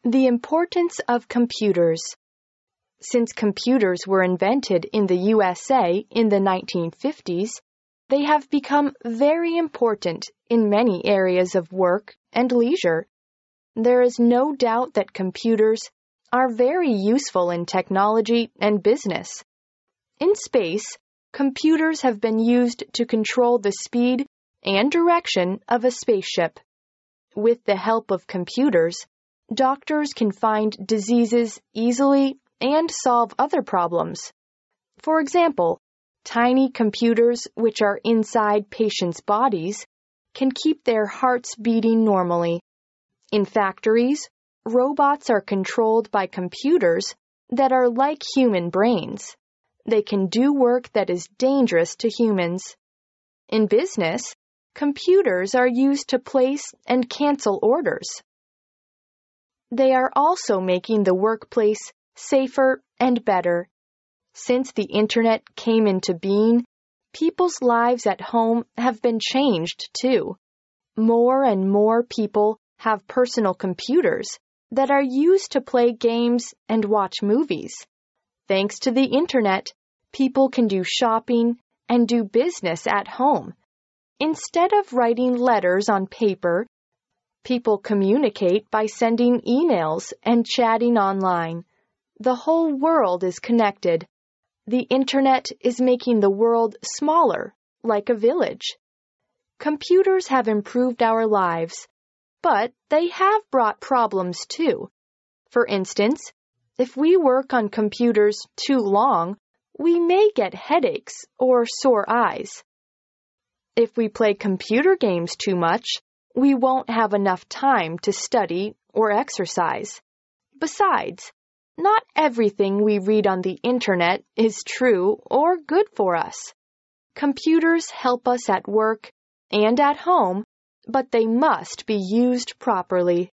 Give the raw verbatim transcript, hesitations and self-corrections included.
The importance of computers. Since computers were invented in the U S A in the nineteen fifties, they have become very important in many areas of work and leisure. There is no doubt that computers are very useful in technology and business. In space, computers have been used to control the speed and direction of a spaceship. With the help of computers, doctors can find diseases easily and solve other problems. For example, tiny computers which are inside patients' bodies can keep their hearts beating normally. In factories, robots are controlled by computers that are like human brains. They can do work that is dangerous to humans. In business, computers are used to place and cancel orders. They are also making the workplace safer and better. Since the Internet came into being, people's lives at home have been changed too. More and more people have personal computers that are used to play games and watch movies. Thanks to the Internet, people can do shopping and do business at home. Instead of writing letters on paper, people communicate by sending emails and chatting online. The whole world is connected. The Internet is making the world smaller, like a village. Computers have improved our lives, but they have brought problems too. For instance, if we work on computers too long, we may get headaches or sore eyes. If we play computer games too much, we won't have enough time to study or exercise. Besides, not everything we read on the Internet is true or good for us. Computers help us at work and at home, but they must be used properly.